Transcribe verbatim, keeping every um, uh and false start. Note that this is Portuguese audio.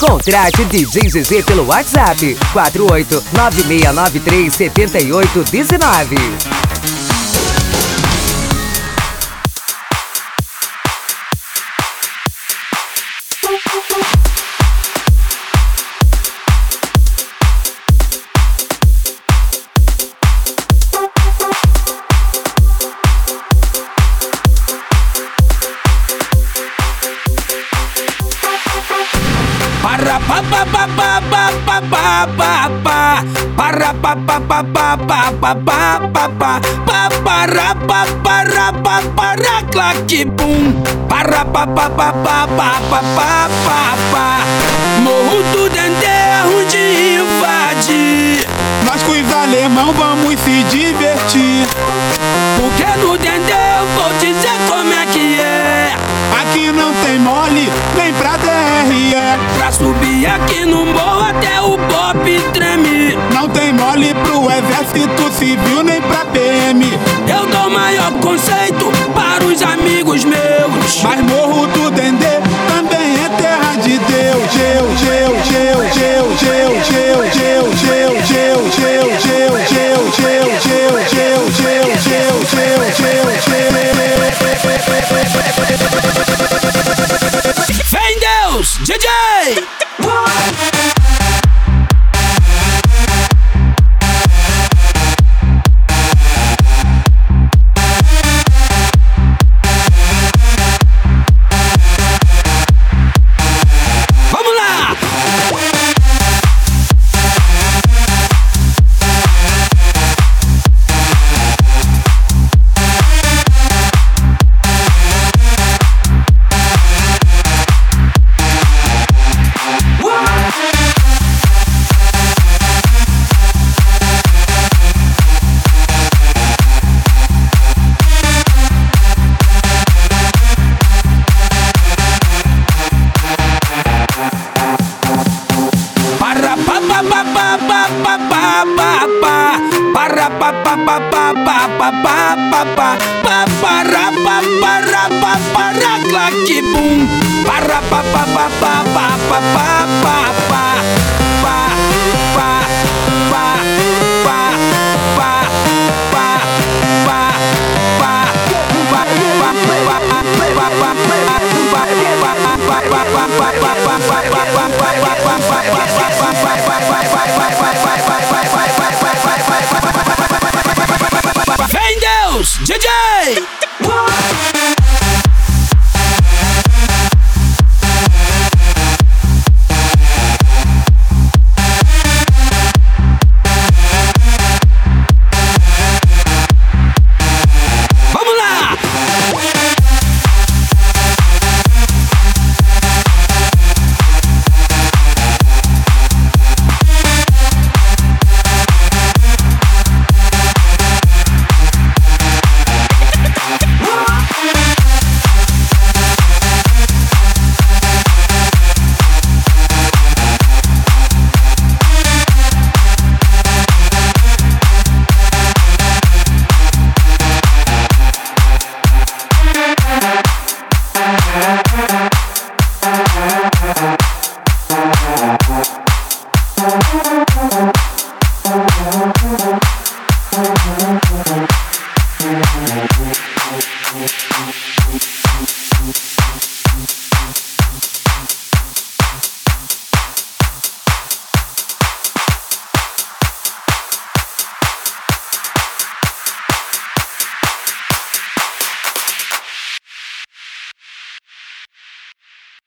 Contrate D J G G pelo WhatsApp quatro oito nove seis nove três sete oito um nove. Para pa pa pa pa pa pa pa pa pa para pa pa pa pa pa pa pa pa pa pa para pa para pa para claque bum para pa pa pa pa pa pa pa pa pa Morro do Dendê onde invade. Nós com os alemão vamos se divertir. Porque no Dendê eu vou dizer como é que é. Aqui não tem mole, nem pra D R E. Pra subir aqui no morro até o pop treme. Não tem mole pro exército civil, nem pra P M. Eu dou maior conceito para os amigos meus. Mas Morro do Dendê também é terra de Deus. Geu, geu, geu, geu, geu, geu, geu, geu, geu, geu, geu, geu, geu, geu, geu, geu, geu, geu, geu. Vem Deus, D J! Para pa pa pa pa pa pa pa pa pa pa para pa para pa para claque bum para pa pa pa pa pa pa pa pa pa pa pa pa pa pa pa Vem Deus, D J!